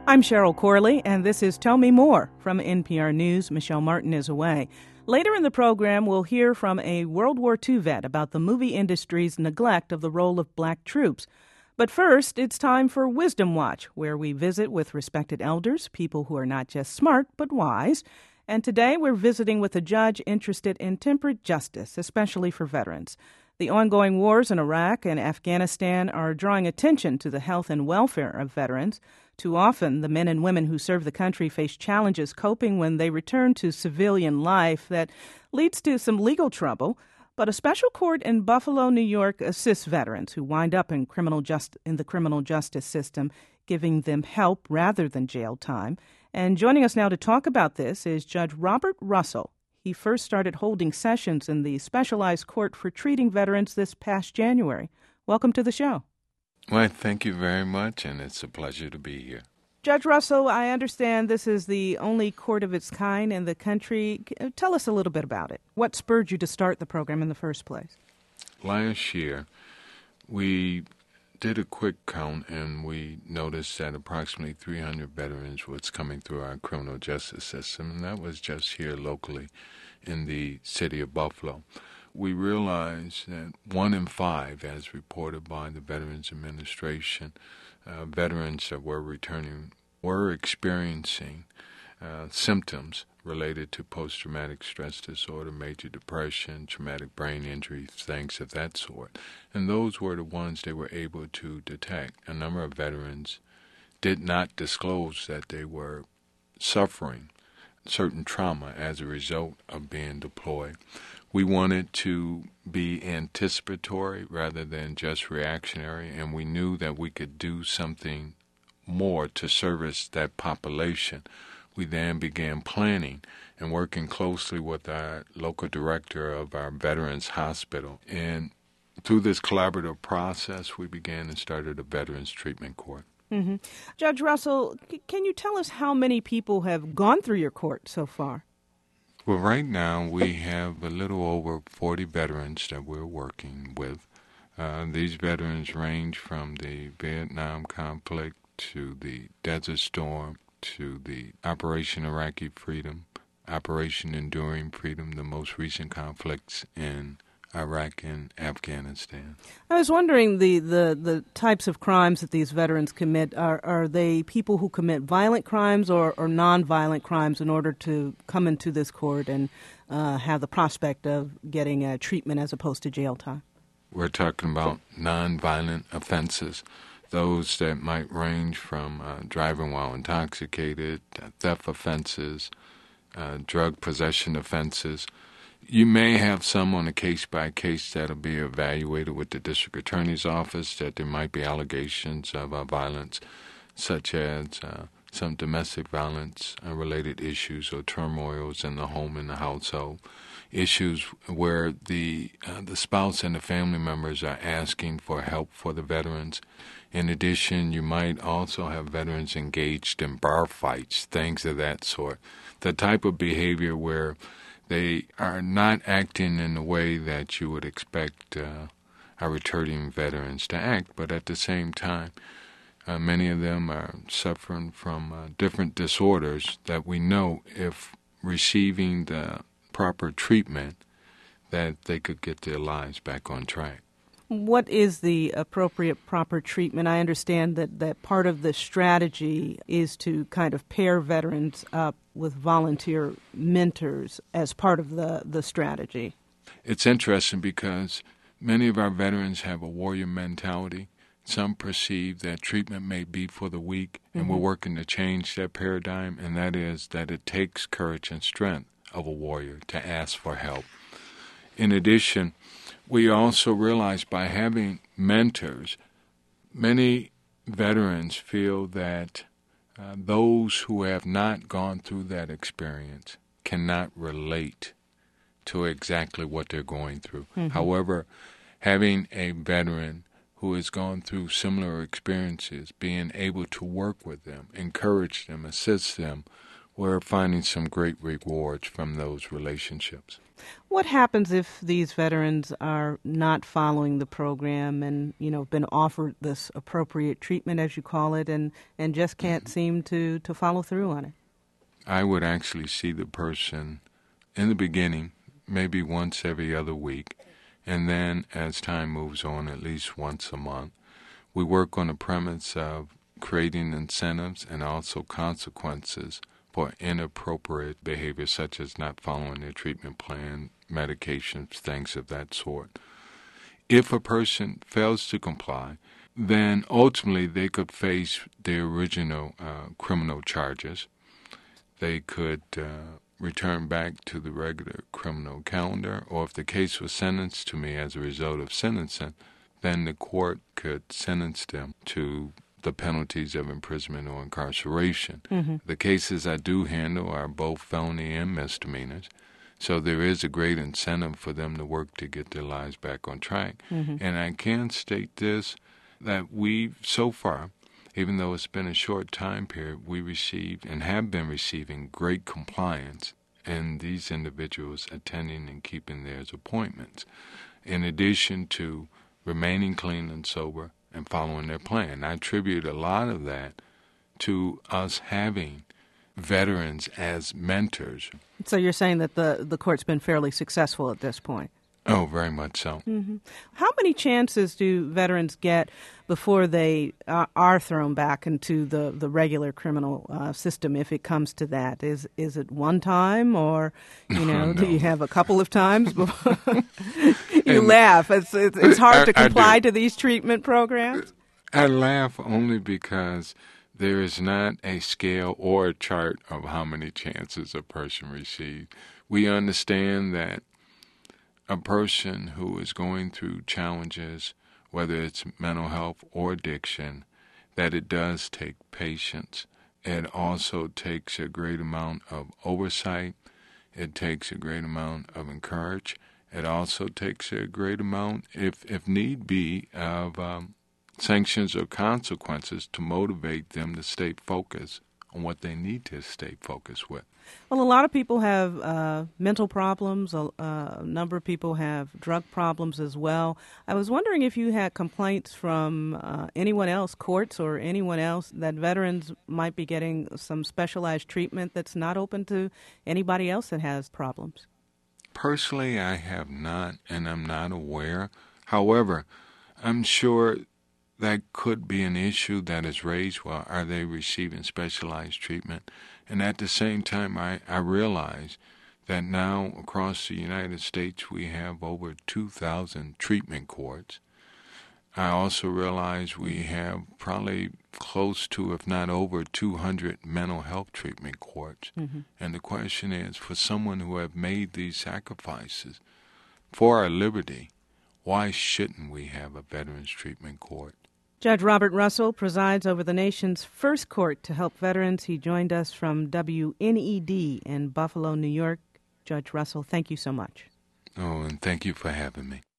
I'm Cheryl Corley, and this is Tell Me More from NPR News. Michelle Martin is away. Later in the program, we'll hear from a World War II vet about the movie industry's neglect of the role of black troops. But first, it's time for Wisdom Watch, where we visit with respected elders, people who are not just smart, but wise. And today we're visiting with a judge interested in temperate justice, especially for veterans. The ongoing wars in Iraq and Afghanistan are drawing attention to the health and welfare of veterans. Too often, the men and women who serve the country face challenges coping when they return to civilian life that leads to some legal trouble. But a special court in Buffalo, New York, assists veterans who wind up in the criminal justice system, giving them help rather than jail time. And joining us now to talk about this is Judge Robert Russell. He first started holding sessions in the specialized court for treating veterans this past January. Welcome to the show. Well, thank you very much, and it's a pleasure to be here. Judge Russell, I understand this is the only court of its kind in the country. Tell us a little bit about it. What spurred you to start the program in the first place? Last year, we did a quick count, and we noticed that approximately 300 veterans was coming through our criminal justice system, and that was just here locally in the city of Buffalo. We realized that 1 in 5, as reported by the Veterans Administration, veterans that were returning were experiencing symptoms related to post-traumatic stress disorder, major depression, traumatic brain injury, things of that sort. And those were the ones they were able to detect. A number of veterans did not disclose that they were suffering certain trauma as a result of being deployed. We wanted to be anticipatory rather than just reactionary, and we knew that we could do something more to service that population. We then began planning and working closely with our local director of our Veterans Hospital. And through this collaborative process, we began and started a Veterans Treatment Court. Mm-hmm. Judge Russell, can you tell us how many people have gone through your court so far? Well, right now we have a little over 40 veterans that we're working with. These veterans range from the Vietnam conflict to the Desert Storm to the Operation Iraqi Freedom, Operation Enduring Freedom, the most recent conflicts in Iraq and Afghanistan. I was wondering the types of crimes that these veterans commit. Are they people who commit violent crimes or nonviolent crimes in order to come into this court and have the prospect of getting treatment as opposed to jail time? We're talking about nonviolent offenses, those that might range from driving while intoxicated, theft offenses, drug possession offenses. You may have some on a case-by-case that'll be evaluated with the district attorney's office that there might be allegations of violence, such as some domestic violence-related issues or turmoils in the home and the household, issues where the spouse and the family members are asking for help for the veterans. In addition, you might also have veterans engaged in bar fights, things of that sort. The type of behavior where they are not acting in the way that you would expect our returning veterans to act, but at the same time, many of them are suffering from different disorders that we know if receiving the proper treatment that they could get their lives back on track. What is the appropriate proper treatment? I understand that part of the strategy is to kind of pair veterans up with volunteer mentors as part of the strategy. It's interesting because many of our veterans have a warrior mentality. Some perceive that treatment may be for the weak, and we're working to change that paradigm, and that is that it takes courage and strength of a warrior to ask for help. In addition, we also realize by having mentors, many veterans feel that those who have not gone through that experience cannot relate to exactly what they're going through. However, having a veteran who has gone through similar experiences, being able to work with them, encourage them, assist them, we're finding some great rewards from those relationships. What happens if these veterans are not following the program and, been offered this appropriate treatment, as you call it, and just can't seem to follow through on it? I would actually see the person in the beginning, maybe once every other week, and then as time moves on, at least once a month. We work on the premise of creating incentives and also consequences for inappropriate behavior, such as not following their treatment plan, medications, things of that sort. If a person fails to comply, then ultimately they could face their original criminal charges. They could return back to the regular criminal calendar, or if the case was sentenced to me as a result of sentencing, then the court could sentence them to the penalties of imprisonment or incarceration. Mm-hmm. The cases I do handle are both felony and misdemeanors, so there is a great incentive for them to work to get their lives back on track. Mm-hmm. And I can state this, that we, so far, even though it's been a short time period, we received and have been receiving great compliance in these individuals attending and keeping their appointments, in addition to remaining clean and sober and following their plan. I attribute a lot of that to us having veterans as mentors. So you're saying that the court's been fairly successful at this point? Oh, very much so. Mm-hmm. How many chances do veterans get before they are thrown back into the regular criminal system, if it comes to that? Is it one time, or No. do you have a couple of times before? You laugh. It's hard to comply to these treatment programs. I laugh only because there is not a scale or a chart of how many chances a person receives. We understand that a person who is going through challenges, whether it's mental health or addiction, that it does take patience. It also takes a great amount of oversight. It takes a great amount of encouragement. It also takes a great amount, if need be, of sanctions or consequences to motivate them to stay focused on what they need to stay focused with. Well, a lot of people have mental problems. A number of people have drug problems as well. I was wondering if you had complaints from anyone else, courts or anyone else, that veterans might be getting some specialized treatment that's not open to anybody else that has problems. Personally, I have not, and I'm not aware. However, I'm sure that could be an issue that is raised. Well, are they receiving specialized treatment? And at the same time, I realize that now across the United States we have over 2,000 treatment courts. I also realize we have probably close to, if not over, 200 mental health treatment courts. Mm-hmm. And the question is, for someone who have made these sacrifices for our liberty, why shouldn't we have a veterans treatment court? Judge Robert Russell presides over the nation's first court to help veterans. He joined us from WNED in Buffalo, New York. Judge Russell, thank you so much. Oh, and thank you for having me.